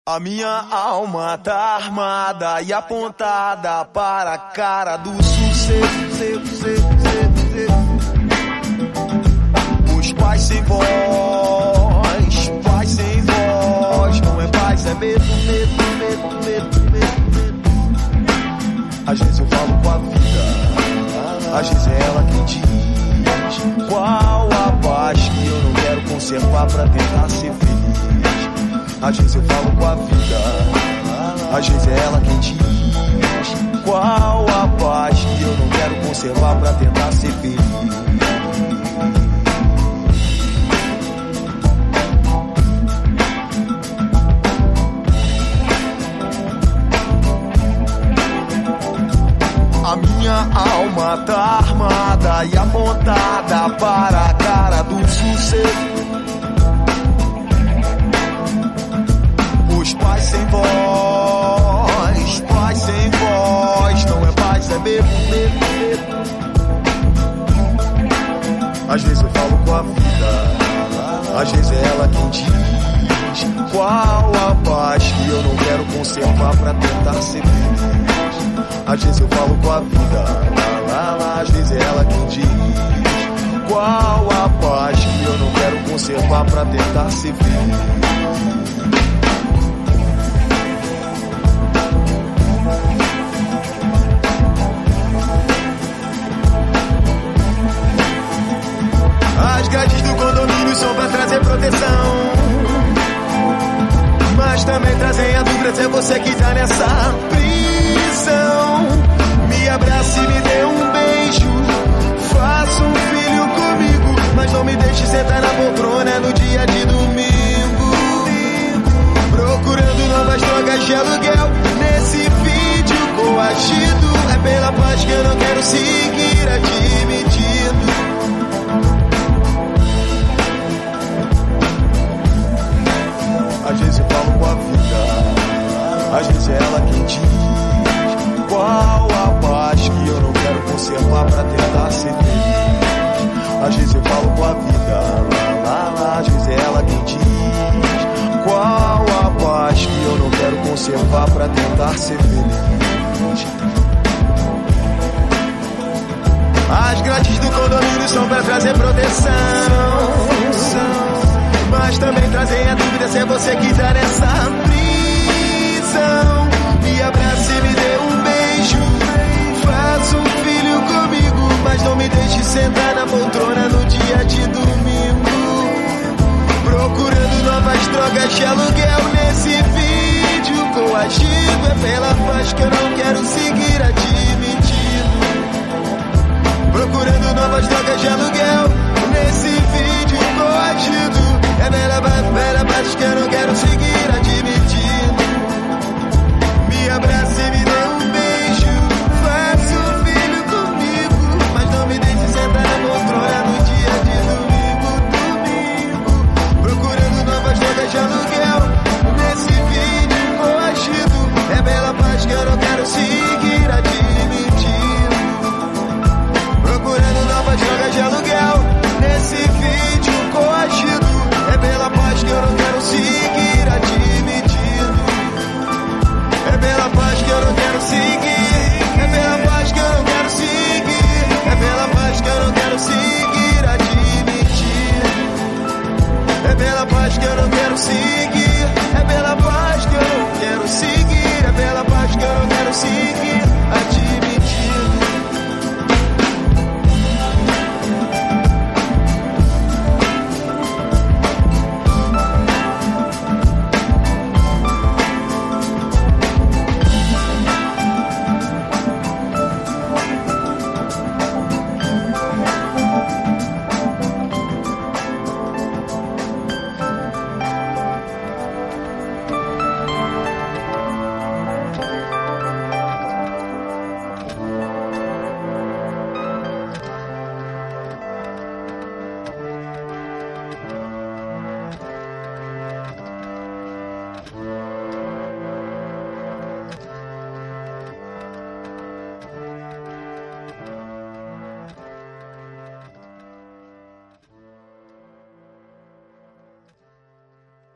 A minha alma tá armada e apontada para a cara do sucesso. Os pais sem voz, paz sem voz. Não é paz, é medo. Às vezes eu falo com a vida, às vezes é ela quem diz qual a paz que eu não quero conservar pra tentar ser feliz. Às vezes eu falo com a vida, às vezes é ela quem diz qual a paz que eu não quero conservar pra tentar ser feliz. A minha alma tá armada e apontada para a cara do sucesso. Os pais sem voz, paz sem voz. Não é paz, é medo. Às vezes eu falo com a vida, às vezes é ela quem diz qual a paz que eu não quero conservar pra tentar ser feliz. Às vezes eu falo com a vida, às vezes é ela quem diz qual a paz que eu não quero conservar pra tentar ser feliz. As grades do condomínio são pra trazer proteção, mas também trazem a dúvida se é você que tá nessa prisão. Me abrace e me dê um beijo, faça um filho comigo, mas não me deixe sentar na poltrona no dia de domingo, procurando novas drogas de aluguel. Nesse vídeo coagido, é pela paz que eu não quero seguir admitindo. Às vezes eu falo com a vida, às vezes é ela quem diz qual a paz que eu não quero conservar pra tentar ser feliz. Às vezes eu falo com a vida, às vezes é ela quem diz qual a paz que eu não quero conservar pra tentar ser feliz. As grades do condomínio são pra trazer proteção, mas também trazem a dúvida se é você que tá nessa prisão. Me abrace e me dê um beijo, faça um filho comigo, mas não me deixe sentar na poltrona no dia de domingo, procurando novas drogas de aluguel. Nesse vídeo coagido, é pela paz que eu não quero seguir